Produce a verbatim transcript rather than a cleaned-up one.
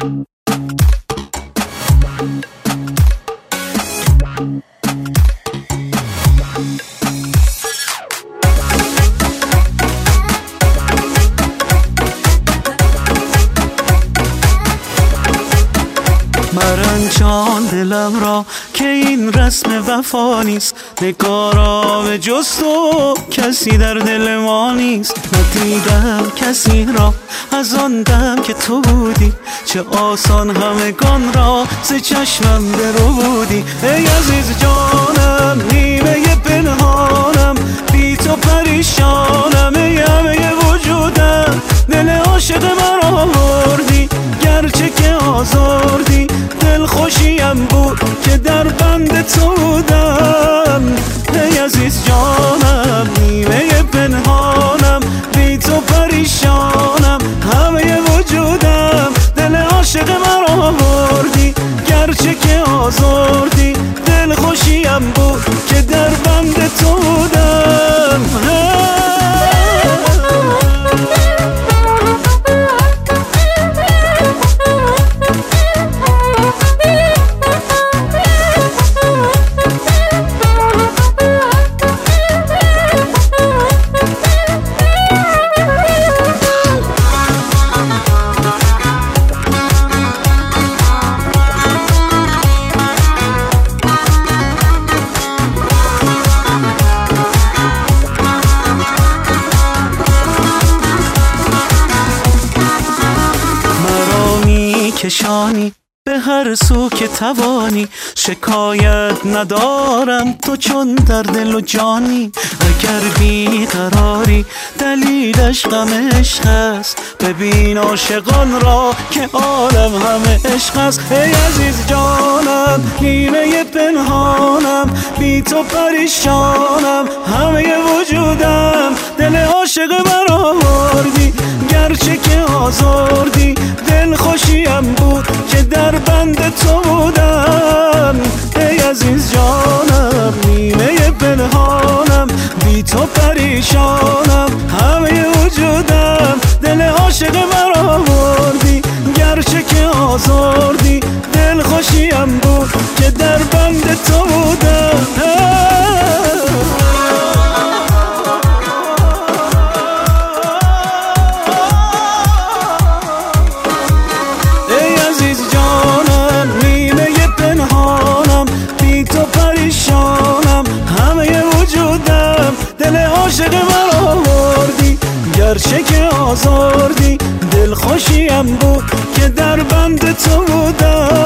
مرنجان دلم را که این رسم وفا نیست، نگارا به جز تو کسی در دل ما نیست. ندیدم کسی را از آن دم که تو بودی، چه آسان همگان را ز چشمم درو بودی. ای عزیز جانم نیمه پنهانم، بی تو پریشانم. ای همه وجودم دل عاشق من آوردی، گرچه که آزردی دل خوشیم بود که در بند تو بودم. ای عزیز جانم نیمه پنهانم، بی تو پریشانم. همه وجودم دل عاشق من آوردی، گرچه که آزردی دل خوشیم بود که در بند تو بودم. کشانی به هر سو که توانی، شکایت ندارم تو چون در دل و جانی. اگر بیقراری دلیلش غم عشق است، ببین عاشقان را که عالم همه عشق است. ای عزیز جانم نیمه پنهانم، بی تو پریشانم. همه وجودم دل عاشق من آوردی، گرچه که آزردی دل خوشیم بود که در بند تو بودم. ای عزیز جانم نیمه پنهانم، بی تو پریشانم. همه وجودم دل عاشق من آوردی، گرچه که آزردی دل خوشیم بود که در بند تو بودم. عاشق من آوردی، گرچه که آزردی دل خوشیم بود که در بند تو بودم.